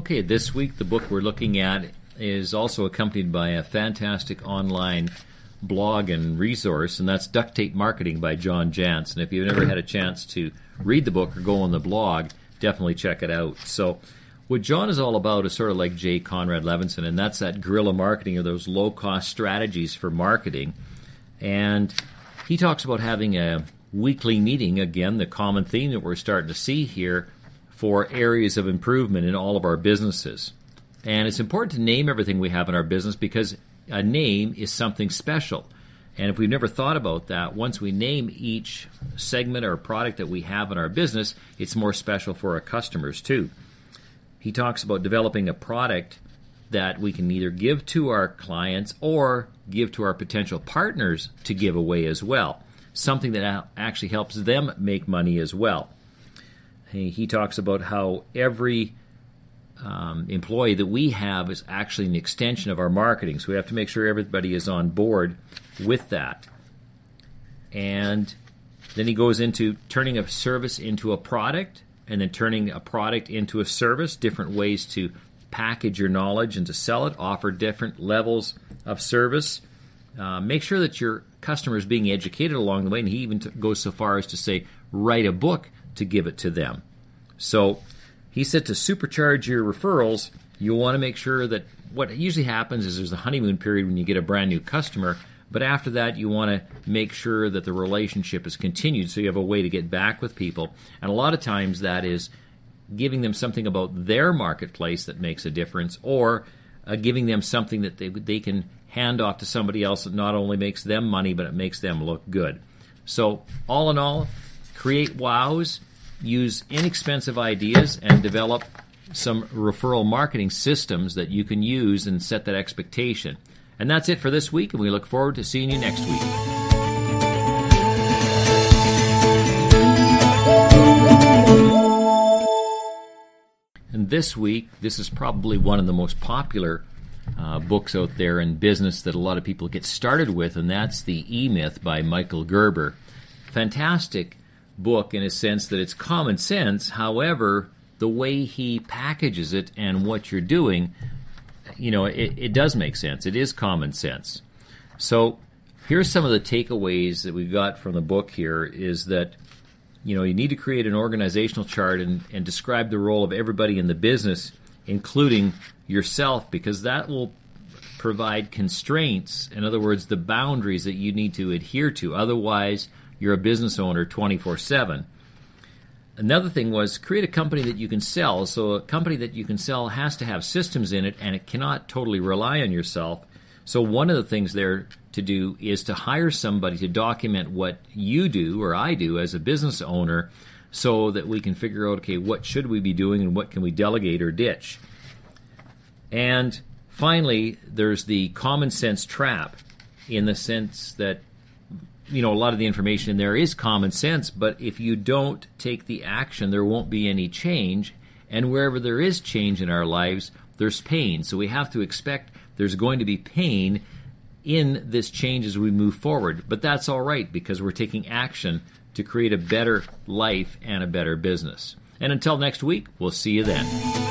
Okay, this week the book we're looking at is also accompanied by a fantastic online blog and resource, and that's Duct Tape Marketing by John Jantsch. And if you've never had a chance to read the book or go on the blog, definitely check it out. So what John is all about is sort of like J. Conrad Levinson, and that's that guerrilla marketing, or those low-cost strategies for marketing. And he talks about having a weekly meeting, again, the common theme that we're starting to see here, for areas of improvement in all of our businesses. And it's important to name everything we have in our business because a name is something special. And if we've never thought about that, once we name each segment or product that we have in our business, it's more special for our customers too. He talks about developing a product that we can either give to our clients or give to our potential partners to give away as well. Something that actually helps them make money as well. He talks about how every employee that we have is actually an extension of our marketing. So we have to make sure everybody is on board with that. And then he goes into turning a service into a product, and then turning a product into a service, different ways to package your knowledge and to sell it, offer different levels of service. Make sure that your customer is being educated along the way, and he even goes so far as to say, write a book to give it to them. So he said to supercharge your referrals, you want to make sure that what usually happens is there's a honeymoon period when you get a brand new customer, but after that you want to make sure that the relationship is continued so you have a way to get back with people. And a lot of times that is giving them something about their marketplace that makes a difference, or giving them something that they can hand off to somebody else that not only makes them money, but it makes them look good. So all in all, create wows, use inexpensive ideas, and develop some referral marketing systems that you can use and set that expectation. And that's it for this week, and we look forward to seeing you next week. And this week, this is probably one of the most popular books out there in business that a lot of people get started with, and that's The E-Myth by Michael Gerber. Fantastic book in a sense that it's common sense. However, the way he packages it and what you're doing, it does make sense. It is common sense. So here's some of the takeaways that we've got from the book here is that, you need to create an organizational chart and describe the role of everybody in the business, including yourself, because that will provide constraints. In other words, the boundaries that you need to adhere to. Otherwise, you're a business owner 24/7. Another thing was create a company that you can sell. So a company that you can sell has to have systems in it, and it cannot totally rely on yourself. So one of the things there to do is to hire somebody to document what you do or I do as a business owner so that we can figure out, okay, what should we be doing and what can we delegate or ditch. And finally, there's the common sense trap in the sense that a lot of the information in there is common sense, but if you don't take the action, there won't be any change. And wherever there is change in our lives, there's pain. So we have to expect there's going to be pain in this change as we move forward. But that's all right because we're taking action to create a better life and a better business. And until next week, we'll see you then.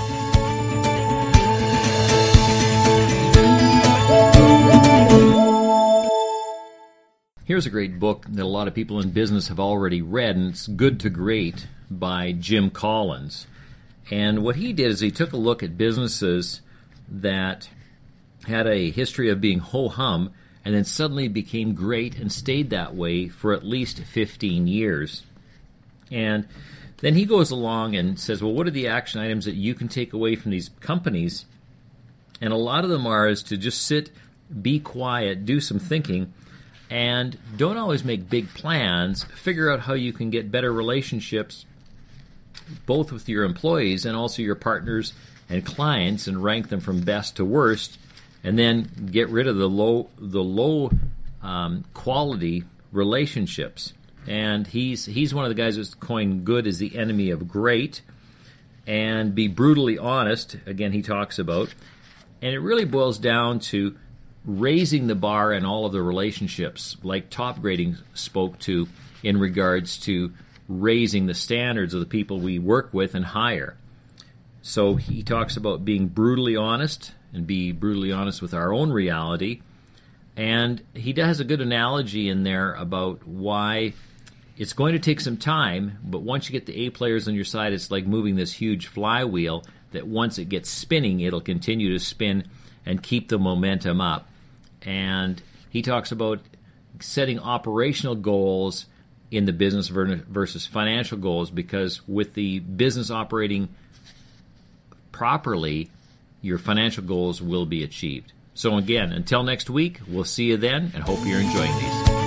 Here's a great book that a lot of people in business have already read, and it's Good to Great by Jim Collins. And what he did is he took a look at businesses that had a history of being ho-hum and then suddenly became great and stayed that way for at least 15 years. And then he goes along and says, well, what are the action items that you can take away from these companies? And a lot of them are is to just sit, be quiet, do some thinking, and don't always make big plans. Figure out how you can get better relationships both with your employees and also your partners and clients and rank them from best to worst, and then get rid of the low quality relationships. And he's one of the guys who's coined good as the enemy of great, and be brutally honest, again, he talks about. And it really boils down to raising the bar in all of the relationships, like Top Grading spoke to in regards to raising the standards of the people we work with and hire. So he talks about being brutally honest and be brutally honest with our own reality. And he has a good analogy in there about why it's going to take some time, but once you get the A players on your side, it's like moving this huge flywheel that once it gets spinning, it'll continue to spin and keep the momentum up. And he talks about setting operational goals in the business versus financial goals, because with the business operating properly, your financial goals will be achieved. So again, until next week, we'll see you then, and hope you're enjoying these.